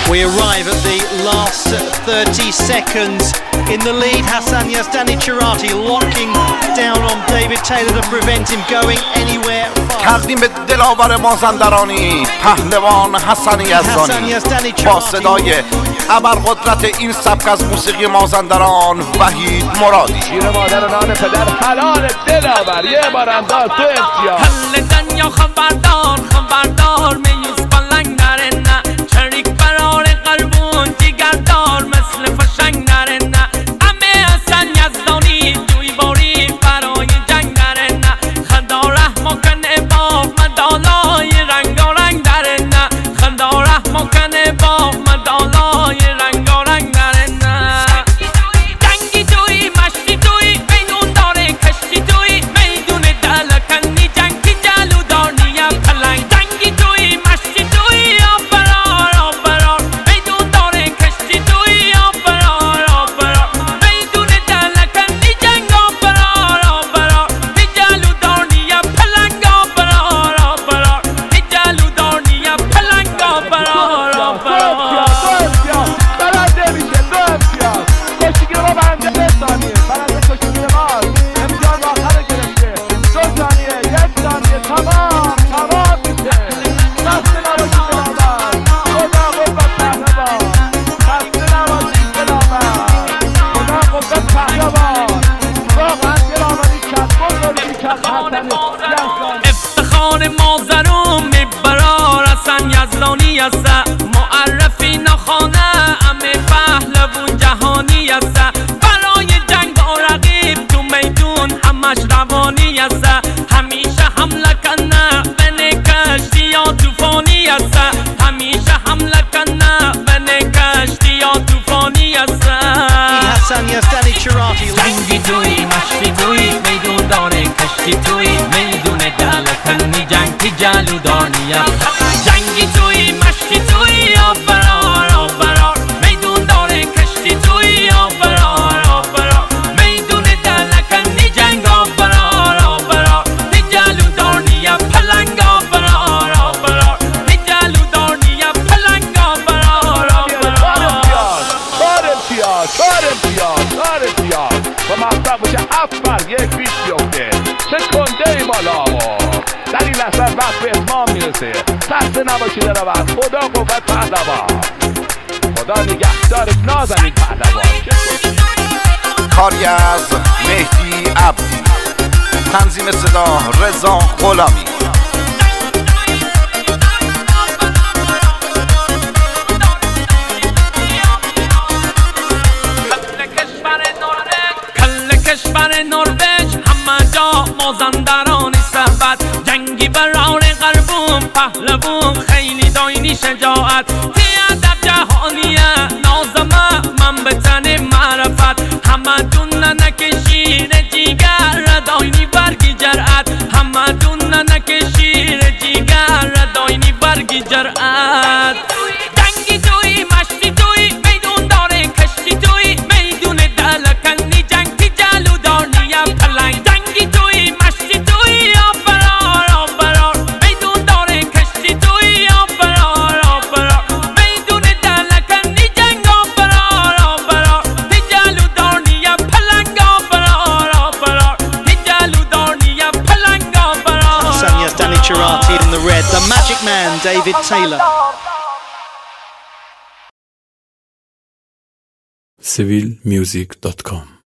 We arrive at the last 30 seconds. In the lead, Hassan Yazdani Cherati locking down on David Taylor to prevent him going anywhere fast. تقدیم به دلاور مازندرانی پهلوان حسن یزدانی با صدای ابرقدرت این سبک از موسیقی مازندران وحید مرادی. شیر مادر نان پدر حلال دلاور یه بار انداز تو امتیاز. حل دنیا خبردار میوز پلنگ نره نه چریک برار قلبون دیگردار مثل فشنگ نره نه امه حسن یزدانی جوی باری برای جنگ نره نه خدا رحم کنه با مدالای رنگارنگ داره نه خدا رحم کنه با مدالای رنگارنگ داره نه جنگی توی مشتی توی میدون داره کشتی توی میدون دلکنی جنگی جلو دارنیم پلنگ جنگی توی مشتی توی آبرار میدون داره کشتی توی آبرار میدون دلکنی جنگ آبرار می جلو دارنیم پلنگ آبرار می جلو دارنیم پلنگ آبرار برنده میشه دو امتیاز. کشتیگیر ما برنده 3 ثانیه. برنده کشتیگیر ما امتیاز آخر گرفته. 2 ثانیه 1 ثانیه تمام میشه. خسته نباشید دلاور. خدا قوت پهلوان. خسته نباشید دلاور. خدا قوت پهلوان. واقعا دلاوری کرد. بزرگی کرد حسن یزدانی. افتخار مازروم میبرار حسن یزدانی است معرفی نخانه امه پهلوان جهانی است برای جنگ با رقیب تو میدون همش روانی است همیشه حمله کنه بین کشتی یا طوفانی است همیشه حمله کنه بین کشتی یا طوفانی است Hassan Yazdani Cherati. جنگی توی مشتی توی میدون داره کشتی توی میدون دلکنی جنگی جلو دارنیم جنگی توی مشتی توی آبرار میدون داره کشتی توی آبرار میدون دلکنی جنگ آبرار دی جلو دارنیم پلنگ آبرار دی جلو دارنیم پلنگ آبرار 4 امتیاز و مطلب باشه 7-1 پیش بیفته. سکنده بالا در این لحظه وقت به اتمام میرسه. خسته نباشید دلاور. خدا قوت پهلوان. خدا نگهدار نازنین پهلوان. کاری از مهدی عبدی، تنظیم صدا رضا غلامی. کشور نروژ همه جا مازندران ثروت جنگی برار قلبون پهلوان خیلی داینی شجاعت ادب جهانیه نازمه من به تن معرفت همه دون نکشیر جیگر داینی برگی جرأت همه دون نکشیر جیگر داینی برگی جرأت جنگی توی مشتی توی میدون داره کشتی توی میدون دلکنی جنگی جلو دارنیم پلنگ جنگی توی مشتی توی آبرار میدون داره کشتی توی آبرار میدون دلکنی جنگ آبرار دی جلو دارنیم پلنگ آبرار دی جلو دارنیم پلنگ آبرار. Hassan Yazdani Cherati in the red. The Magic Man, David Taylor. civilmusic.com